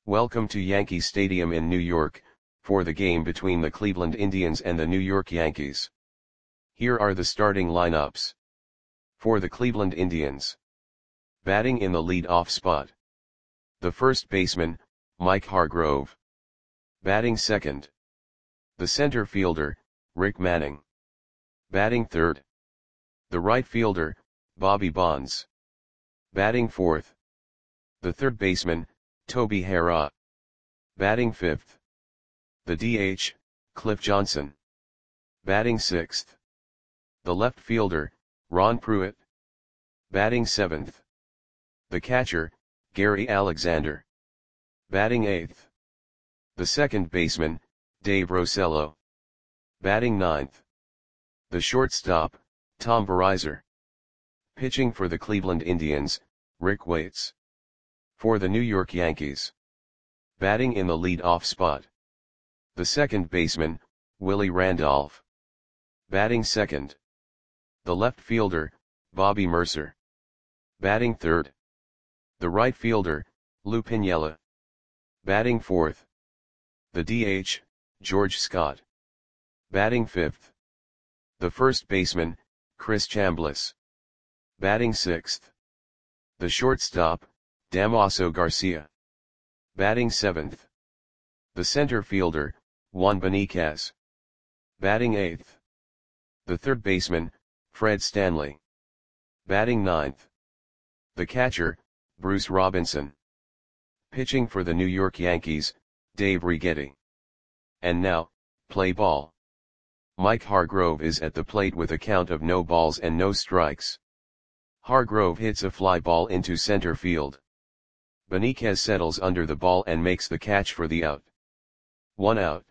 Welcome to Yankee Stadium in New York, for the game between the Cleveland Indians and the New York Yankees. Here are the starting lineups. For the Cleveland Indians. Batting in the lead-off spot. The first baseman, Mike Hargrove. Batting second. The center fielder, Rick Manning. Batting third. The right fielder, Bobby Bonds. Batting fourth. The third baseman, Toby Harrah. Batting fifth. The DH, Cliff Johnson. Batting sixth. The left fielder, Ron Pruitt. Batting seventh. The catcher, Gary Alexander. Batting eighth. The second baseman, Dave Rosello. Batting ninth. The shortstop, Tom Verizzer. Pitching for the Cleveland Indians, Rick Waits. For the New York Yankees. Batting in the lead-off spot. The second baseman, Willie Randolph. Batting second. The left fielder, Bobby Murcer. Batting third. The right fielder, Lou Piniella. Batting fourth. The DH, George Scott. Batting fifth. The first baseman, Chris Chambliss. Batting sixth. The shortstop, Damaso Garcia. Batting seventh. The center fielder, Juan Beniquez. Batting eighth. The third baseman, Fred Stanley. Batting ninth. The catcher, Bruce Robinson. Pitching for the New York Yankees, Dave Righetti. And now, play ball. Mike Hargrove is at the plate with a count of no balls and no strikes. Hargrove hits a fly ball into center field. Beniquez settles under the ball and makes the catch for the out. 1 out.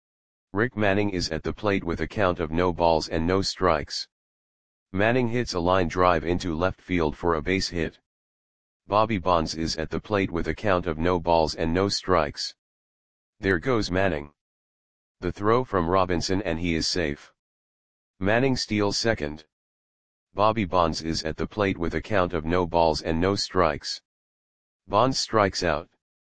Rick Manning is at the plate with a count of no balls and no strikes. Manning hits a line drive into left field for a base hit. Bobby Bonds is at the plate with a count of no balls and no strikes. There goes Manning. The throw from Robinson and he is safe. Manning steals second. Bobby Bonds is at the plate with a count of no balls and no strikes. Bonds strikes out.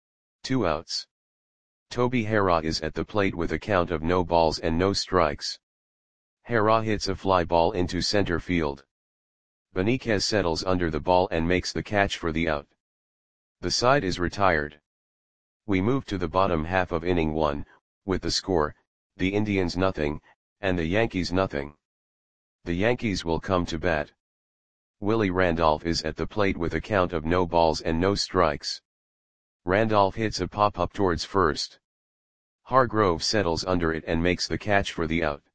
2 outs. Toby Harrah is at the plate with a count of no balls and no strikes. Harrah hits a fly ball into center field. Beniquez settles under the ball and makes the catch for the out. The side is retired. We move to the bottom half of inning 1, with the score, the Indians nothing, and the Yankees nothing. The Yankees will come to bat. Willie Randolph is at the plate with a count of no balls and no strikes. Randolph hits a pop-up towards first. Hargrove settles under it and makes the catch for the out.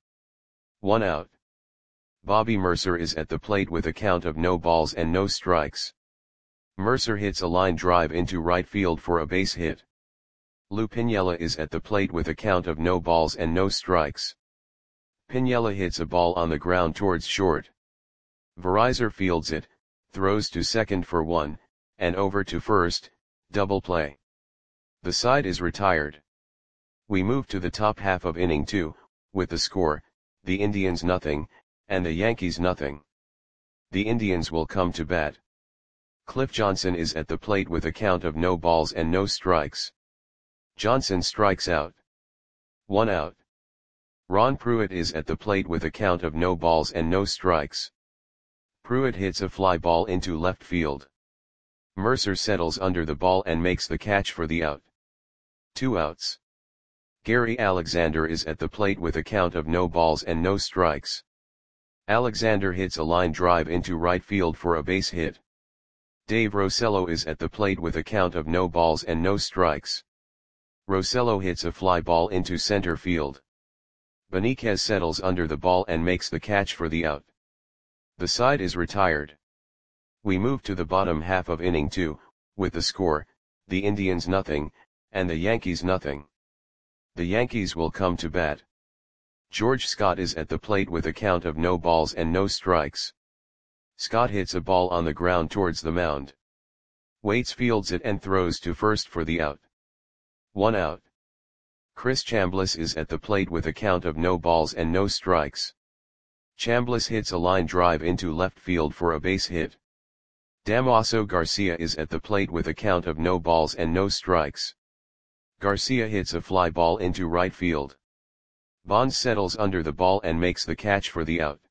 1 out. Bobby Murcer is at the plate with a count of no balls and no strikes. Murcer hits a line drive into right field for a base hit. Lou Piniella is at the plate with a count of no balls and no strikes. Piniella hits a ball on the ground towards short. Verizzer fields it, throws to second for 1, and over to first, double play. The side is retired. We move to the top half of inning 2, with the score, the Indians nothing, and the Yankees nothing. The Indians will come to bat. Cliff Johnson is at the plate with a count of no balls and no strikes. Johnson strikes out. 1 out. Ron Pruitt is at the plate with a count of no balls and no strikes. Pruitt hits a fly ball into left field. Murcer settles under the ball and makes the catch for the out. 2 outs. Gary Alexander is at the plate with a count of no balls and no strikes. Alexander hits a line drive into right field for a base hit. Dave Rosello is at the plate with a count of no balls and no strikes. Rosello hits a fly ball into center field. Beniquez settles under the ball and makes the catch for the out. The side is retired. We move to the bottom half of inning 2, with the score, the Indians nothing, and the Yankees nothing. The Yankees will come to bat. George Scott is at the plate with a count of no balls and no strikes. Scott hits a ball on the ground towards the mound. Waits fields it and throws to first for the out. 1 out. Chris Chambliss is at the plate with a count of no balls and no strikes. Chambliss hits a line drive into left field for a base hit. Damaso Garcia is at the plate with a count of no balls and no strikes. Garcia hits a fly ball into right field. Bonds settles under the ball and makes the catch for the out.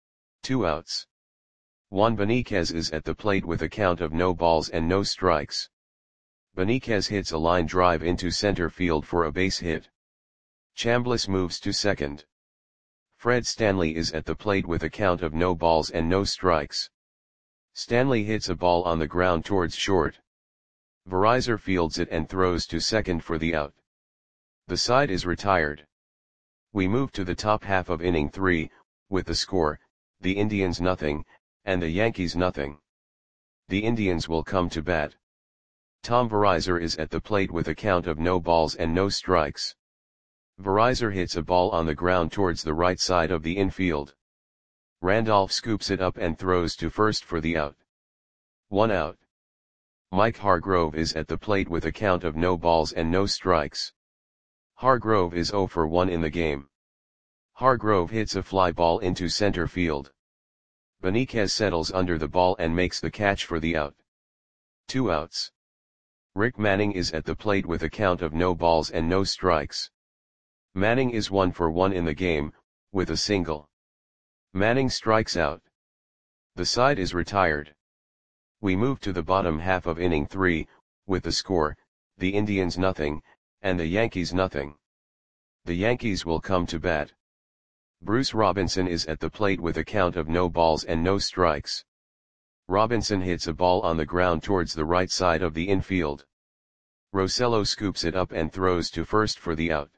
2 outs. Juan Beniquez is at the plate with a count of no balls and no strikes. Beniquez hits a line drive into center field for a base hit. Chambliss moves to second. Fred Stanley is at the plate with a count of no balls and no strikes. Stanley hits a ball on the ground towards short. Verizar fields it and throws to second for the out. The side is retired. We move to the top half of inning 3, with the score, the Indians nothing, and the Yankees nothing. The Indians will come to bat. Tom Verizar is at the plate with a count of no balls and no strikes. Verizar hits a ball on the ground towards the right side of the infield. Randolph scoops it up and throws to first for the out. 1 out. Mike Hargrove is at the plate with a count of no balls and no strikes. Hargrove is 0 for 1 in the game. Hargrove hits a fly ball into center field. Beniquez settles under the ball and makes the catch for the out. 2 outs. Rick Manning is at the plate with a count of no balls and no strikes. Manning is 1 for 1 in the game, with a single. Manning strikes out. The side is retired. We move to the bottom half of inning 3, with the score, the Indians nothing, and the Yankees nothing. The Yankees will come to bat. Bruce Robinson is at the plate with a count of no balls and no strikes. Robinson hits a ball on the ground towards the right side of the infield. Rosello scoops it up and throws to first for the out.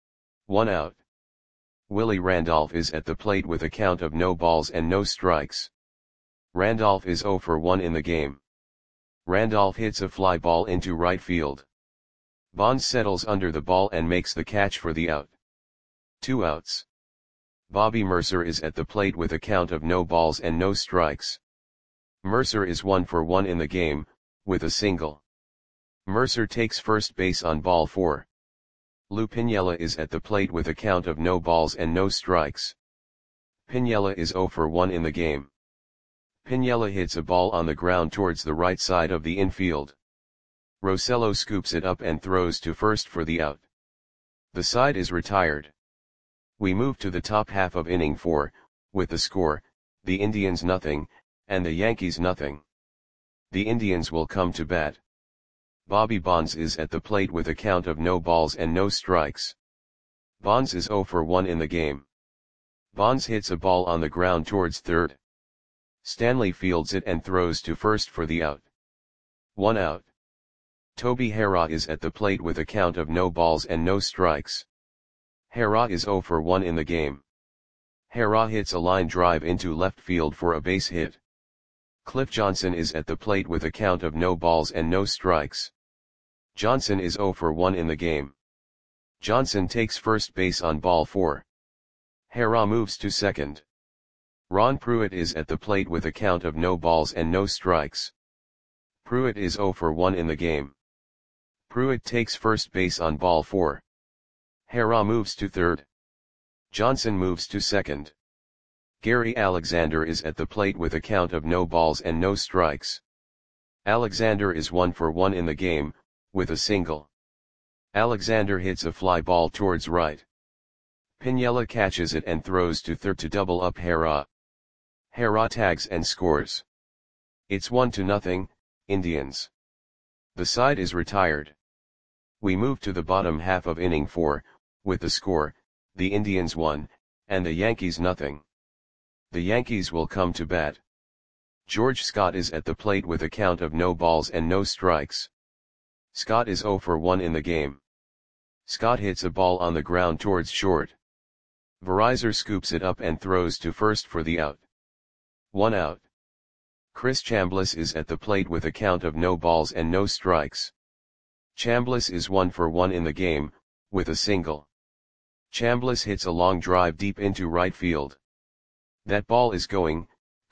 1 out. Willie Randolph is at the plate with a count of no balls and no strikes. Randolph is 0 for 1 in the game. Randolph hits a fly ball into right field. Bonds settles under the ball and makes the catch for the out. 2 outs. Bobby Mercer is at the plate with a count of no balls and no strikes. Mercer is 1 for 1 in the game, with a single. Mercer takes first base on ball 4. Lou Piniella is at the plate with a count of no balls and no strikes. Piniella is 0 for 1 in the game. Piniella hits a ball on the ground towards the right side of the infield. Rosello scoops it up and throws to first for the out. The side is retired. We move to the top half of inning 4, with the score, the Indians nothing, and the Yankees nothing. The Indians will come to bat. Bobby Bonds is at the plate with a count of no balls and no strikes. Bonds is 0 for 1 in the game. Bonds hits a ball on the ground towards third. Stanley fields it and throws to first for the out. 1 out. Toby Harrah is at the plate with a count of no balls and no strikes. Harrah is 0 for 1 in the game. Harrah hits a line drive into left field for a base hit. Cliff Johnson is at the plate with a count of no balls and no strikes. Johnson is 0 for 1 in the game. Johnson takes first base on ball 4. Harrah moves to second. Ron Pruitt is at the plate with a count of no balls and no strikes. Pruitt is 0 for 1 in the game. Pruitt takes first base on ball 4. Harrah moves to third. Johnson moves to second. Gary Alexander is at the plate with a count of no balls and no strikes. Alexander is 1 for 1 in the game, with a single. Alexander hits a fly ball towards right. Piniella catches it and throws to third to double up Harrah. Harrah tags and scores. It's 1-0, Indians. The side is retired. We move to the bottom half of inning 4, with the score, the Indians 1, and the Yankees nothing. The Yankees will come to bat. George Scott is at the plate with a count of no balls and no strikes. Scott is 0 for 1 in the game. Scott hits a ball on the ground towards short. Verizar scoops it up and throws to first for the out. 1 out. Chris Chambliss is at the plate with a count of no balls and no strikes. Chambliss is 1 for 1 in the game, with a single. Chambliss hits a long drive deep into right field. That ball is gone.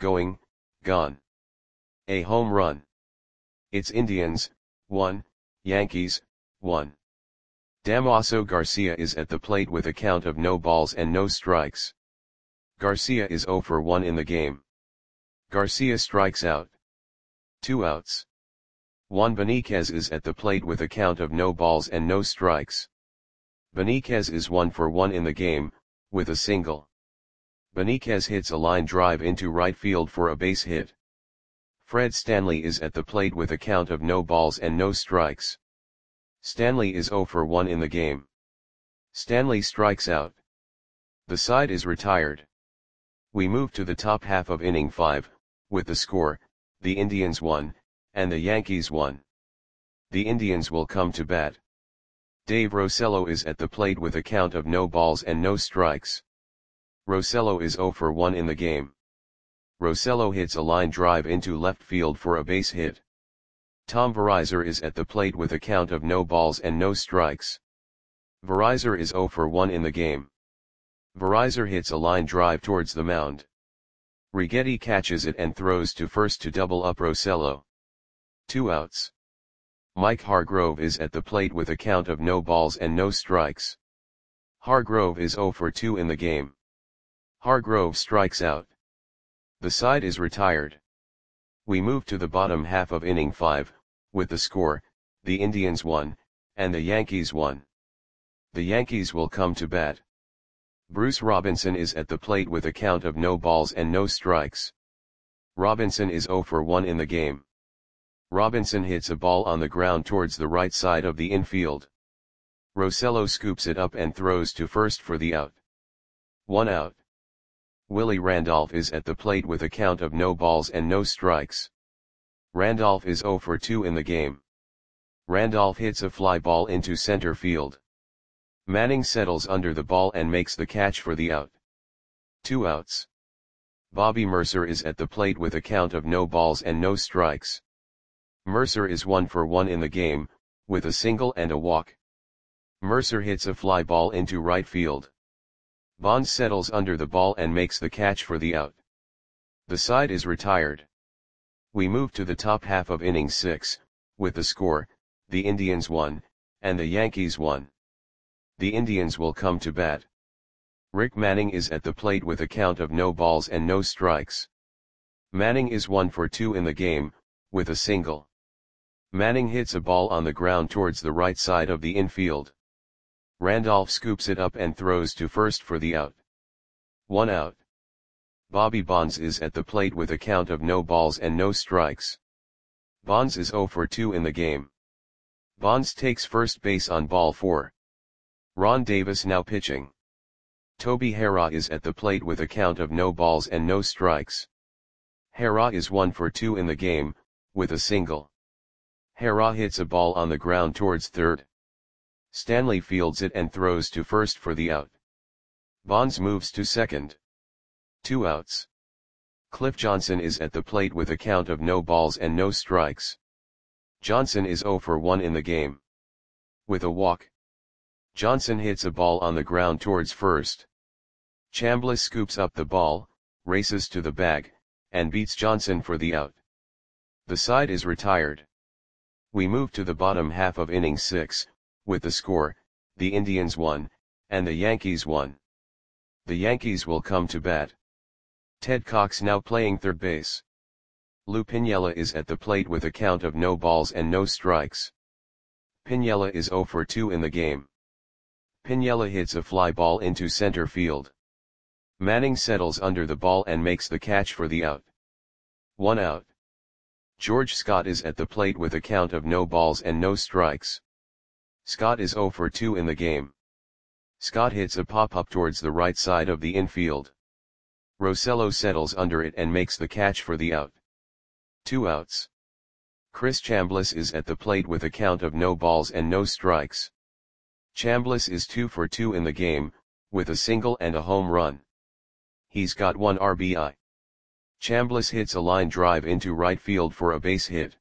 A home run. It's Indians, 1, Yankees, 1. Damaso Garcia is at the plate with a count of no balls and no strikes. Garcia is 0 for 1 in the game. Garcia strikes out. 2 outs. Juan Beniquez is at the plate with a count of no balls and no strikes. Beniquez is 1 for 1 in the game, with a single. Beniquez hits a line drive into right field for a base hit. Fred Stanley is at the plate with a count of no balls and no strikes. Stanley is 0 for 1 in the game. Stanley strikes out. The side is retired. We move to the top half of inning 5, with the score, the Indians 1, and the Yankees 1. The Indians will come to bat. Dave Rosello is at the plate with a count of no balls and no strikes. Rosello is 0 for 1 in the game. Rosello hits a line drive into left field for a base hit. Tom Verizar is at the plate with a count of no balls and no strikes. Verizar is 0 for 1 in the game. Verizar hits a line drive towards the mound. Righetti catches it and throws to first to double up Rosello. 2 outs. Mike Hargrove is at the plate with a count of no balls and no strikes. Hargrove is 0 for 2 in the game. Hargrove strikes out. The side is retired. We move to the bottom half of inning 5, with the score, the Indians 1, and the Yankees 1. The Yankees will come to bat. Bruce Robinson is at the plate with a count of no balls and no strikes. Robinson is 0 for 1 in the game. Robinson hits a ball on the ground towards the right side of the infield. Rosello scoops it up and throws to first for the out. 1 out. Willie Randolph is at the plate with a count of no balls and no strikes. Randolph is 0 for 2 in the game. Randolph hits a fly ball into center field. Manning settles under the ball and makes the catch for the out. 2 outs. Bobby Mercer is at the plate with a count of no balls and no strikes. Mercer is 1 for 1 in the game, with a single and a walk. Mercer hits a fly ball into right field. Bonds settles under the ball and makes the catch for the out. The side is retired. We move to the top half of inning 6, with the score, the Indians 1, and the Yankees 1. The Indians will come to bat. Rick Manning is at the plate with a count of no balls and no strikes. Manning is 1 for 2 in the game, with a single. Manning hits a ball on the ground towards the right side of the infield. Randolph scoops it up and throws to first for the out. 1 out. Bobby Bonds is at the plate with a count of no balls and no strikes. Bonds is 0 for 2 in the game. Bonds takes first base on ball 4. Ron Davis now pitching. Toby Harrah is at the plate with a count of no balls and no strikes. Harrah is 1 for 2 in the game, with a single. Harrah hits a ball on the ground towards third. Stanley fields it and throws to first for the out. Bonds moves to second. 2 outs. Cliff Johnson is at the plate with a count of no balls and no strikes. Johnson is 0 for 1 in the game. With a walk. Johnson hits a ball on the ground towards first. Chambliss scoops up the ball, races to the bag, and beats Johnson for the out. The side is retired. We move to the bottom half of inning 6, with the score, the Indians 1, and the Yankees 1. The Yankees will come to bat. Ted Cox now playing third base. Lou Piniella is at the plate with a count of no balls and no strikes. Piniella is 0 for 2 in the game. Piniella hits a fly ball into center field. Manning settles under the ball and makes the catch for the out. 1 out. George Scott is at the plate with a count of no balls and no strikes. Scott is 0 for 2 in the game. Scott hits a pop-up towards the right side of the infield. Rosello settles under it and makes the catch for the out. 2 outs. Chris Chambliss is at the plate with a count of no balls and no strikes. Chambliss is 2 for 2 in the game, with a single and a home run. He's got 1 RBI. Chambliss hits a line drive into right field for a base hit.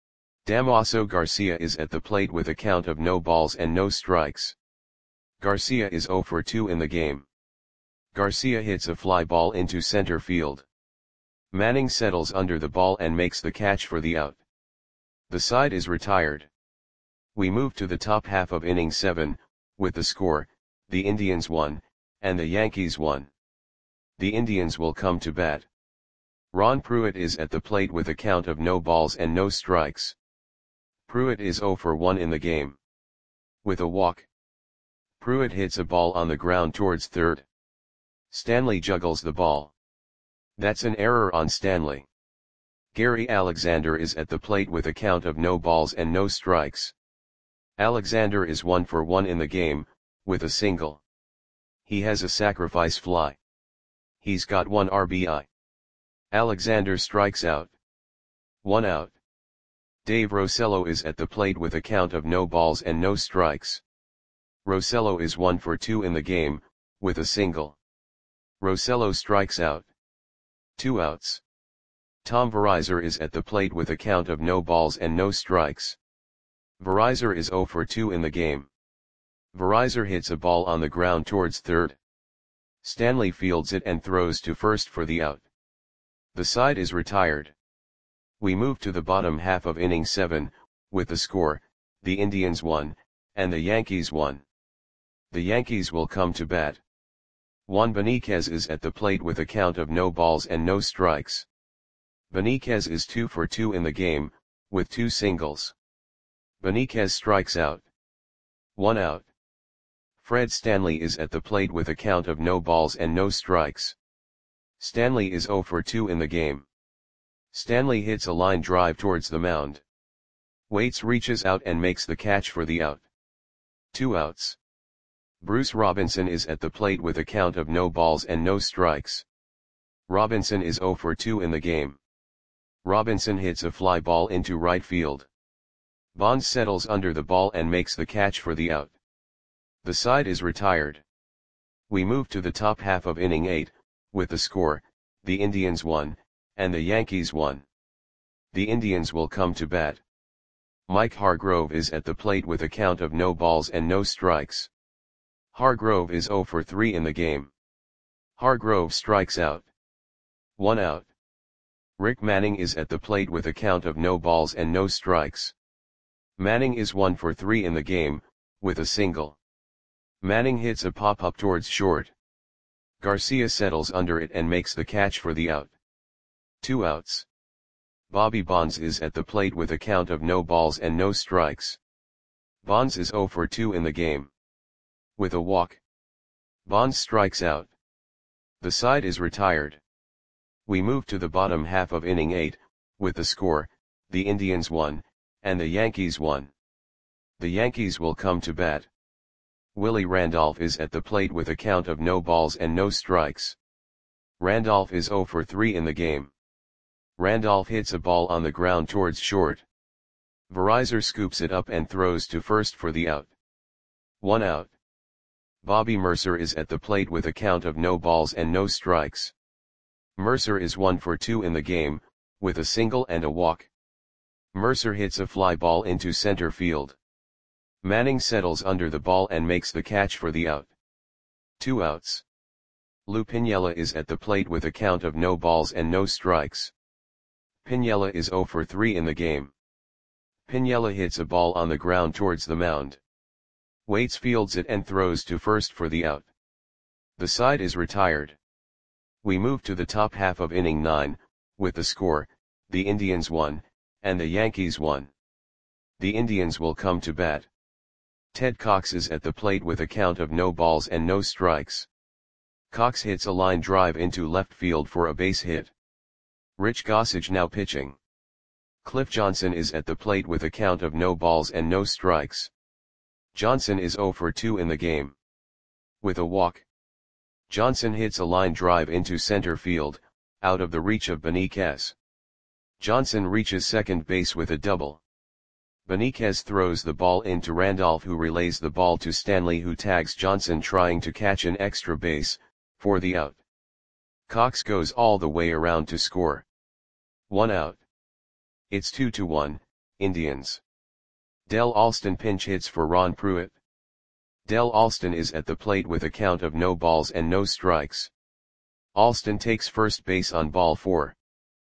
Damaso Garcia is at the plate with a count of no balls and no strikes. Garcia is 0 for 2 in the game. Garcia hits a fly ball into center field. Manning settles under the ball and makes the catch for the out. The side is retired. We move to the top half of inning 7, with the score, the Indians 1, and the Yankees 1. The Indians will come to bat. Ron Pruitt is at the plate with a count of no balls and no strikes. Pruitt is 0 for 1 in the game. With a walk, Pruitt hits a ball on the ground towards third. Stanley juggles the ball. That's an error on Stanley. Gary Alexander is at the plate with a count of no balls and no strikes. Alexander is 1 for 1 in the game, with a single. He has a sacrifice fly. He's got 1 RBI. Alexander strikes out. 1 out. Dave Rosello is at the plate with a count of no balls and no strikes. Rosello is 1 for 2 in the game, with a single. Rosello strikes out. 2 outs. Tom Verizor is at the plate with a count of no balls and no strikes. Verizor is 0 for 2 in the game. Verizor hits a ball on the ground towards third. Stanley fields it and throws to first for the out. The side is retired. We move to the bottom half of inning 7, with the score, the Indians 1, and the Yankees 1. The Yankees will come to bat. Juan Beniquez is at the plate with a count of no balls and no strikes. Beniquez is 2 for 2 in the game, with 2 singles. Beniquez strikes out. 1 out. Fred Stanley is at the plate with a count of no balls and no strikes. Stanley is 0 for 2 in the game. Stanley hits a line drive towards the mound. Waits reaches out and makes the catch for the out. 2 outs. Bruce Robinson is at the plate with a count of no balls and no strikes. Robinson is 0 for 2 in the game. Robinson hits a fly ball into right field. Bonds settles under the ball and makes the catch for the out. The side is retired. We move to the top half of inning 8, with the score, the Indians 1, and the Yankees 1. The Indians will come to bat. Mike Hargrove is at the plate with a count of no balls and no strikes. Hargrove is 0 for 3 in the game. Hargrove strikes out. 1 out. Rick Manning is at the plate with a count of no balls and no strikes. Manning is 1 for 3 in the game, with a single. Manning hits a pop-up towards short. Garcia settles under it and makes the catch for the out. 2 outs. Bobby Bonds is at the plate with a count of no balls and no strikes. Bonds is 0 for 2 in the game. With a walk, Bonds strikes out. The side is retired. We move to the bottom half of inning 8, with the score, the Indians 1, and the Yankees 1. The Yankees will come to bat. Willie Randolph is at the plate with a count of no balls and no strikes. Randolph is 0 for 3 in the game. Randolph hits a ball on the ground towards short. Verizor scoops it up and throws to first for the out. 1 out. Bobby Mercer is at the plate with a count of no balls and no strikes. Mercer is 1 for 2 in the game, with a single and a walk. Mercer hits a fly ball into center field. Manning settles under the ball and makes the catch for the out. 2 outs. Lou Piniella is at the plate with a count of no balls and no strikes. Piniella is 0 for 3 in the game. Piniella hits a ball on the ground towards the mound. Waits fields it and throws to first for the out. The side is retired. We move to the top half of inning 9, with the score, the Indians 1, and the Yankees 1. The Indians will come to bat. Ted Cox is at the plate with a count of no balls and no strikes. Cox hits a line drive into left field for a base hit. Rich Gossage now pitching. Cliff Johnson is at the plate with a count of no balls and no strikes. Johnson is 0 for 2 in the game. With a walk, Johnson hits a line drive into center field, out of the reach of Beniquez. Johnson reaches second base with a double. Beniquez throws the ball into Randolph, who relays the ball to Stanley, who tags Johnson trying to catch an extra base, for the out. Cox goes all the way around to score. 1 out. It's 2-1, Indians. Del Alston pinch hits for Ron Pruitt. Del Alston is at the plate with a count of no balls and no strikes. Alston takes first base on ball 4.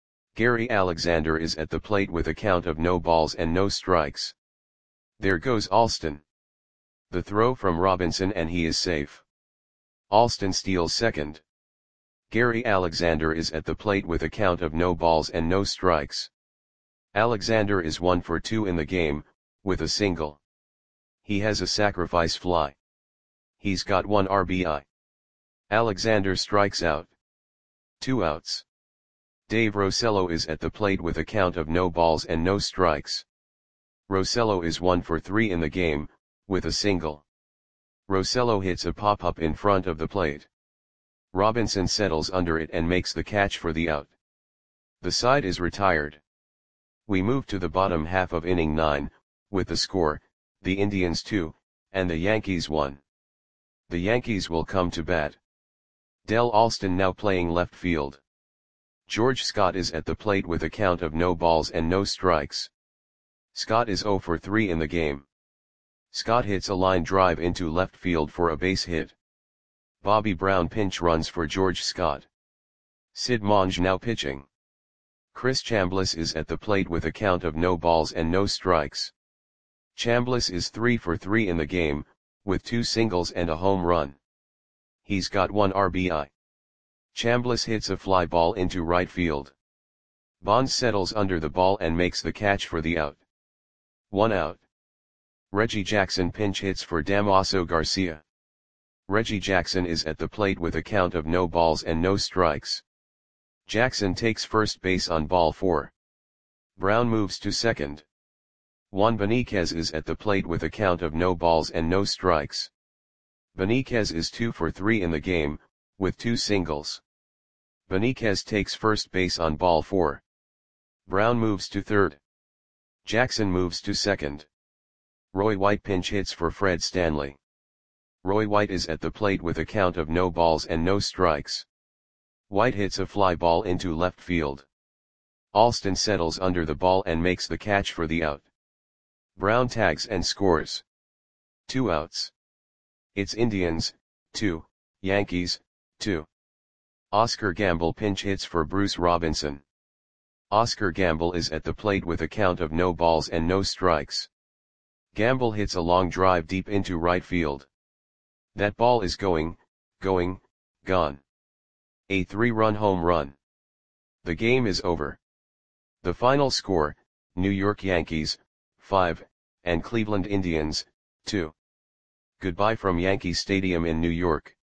Gary Alexander is at the plate with a count of no balls and no strikes. There goes Alston. The throw from Robinson and he is safe. Alston steals second. Gary Alexander is at the plate with a count of no balls and no strikes. Alexander is 1 for 2 in the game, with a single. He has a sacrifice fly. He's got 1 RBI. Alexander strikes out. 2 outs. Dave Rosello is at the plate with a count of no balls and no strikes. Rosello is 1 for 3 in the game, with a single. Rosello hits a pop-up in front of the plate. Robinson settles under it and makes the catch for the out. The side is retired. We move to the bottom half of inning 9, with the score, the Indians 2, and the Yankees 1. The Yankees will come to bat. Del Alston now playing left field. George Scott is at the plate with a count of no balls and no strikes. Scott is 0 for 3 in the game. Scott hits a line drive into left field for a base hit. Bobby Brown pinch runs for George Scott. Sid Monge now pitching. Chris Chambliss is at the plate with a count of no balls and no strikes. Chambliss is 3 for 3 in the game, with 2 singles and a home run. He's got 1 RBI. Chambliss hits a fly ball into right field. Bonds settles under the ball and makes the catch for the out. 1 out. Reggie Jackson pinch hits for Damaso Garcia. Reggie Jackson is at the plate with a count of no balls and no strikes. Jackson takes first base on ball 4. Brown moves to second. Juan Beniquez is at the plate with a count of no balls and no strikes. Beniquez is 2 for 3 in the game, with 2 singles. Beniquez takes first base on ball 4. Brown moves to third. Jackson moves to second. Roy White pinch hits for Fred Stanley. Roy White is at the plate with a count of no balls and no strikes. White hits a fly ball into left field. Alston settles under the ball and makes the catch for the out. Brown tags and scores. 2 outs. It's Indians, 2, Yankees, 2. Oscar Gamble pinch hits for Bruce Robinson. Oscar Gamble is at the plate with a count of no balls and no strikes. Gamble hits a long drive deep into right field. That ball is going, gone. A 3-run home run. The game is over. The final score, New York Yankees, 5, and Cleveland Indians, 2. Goodbye from Yankee Stadium in New York.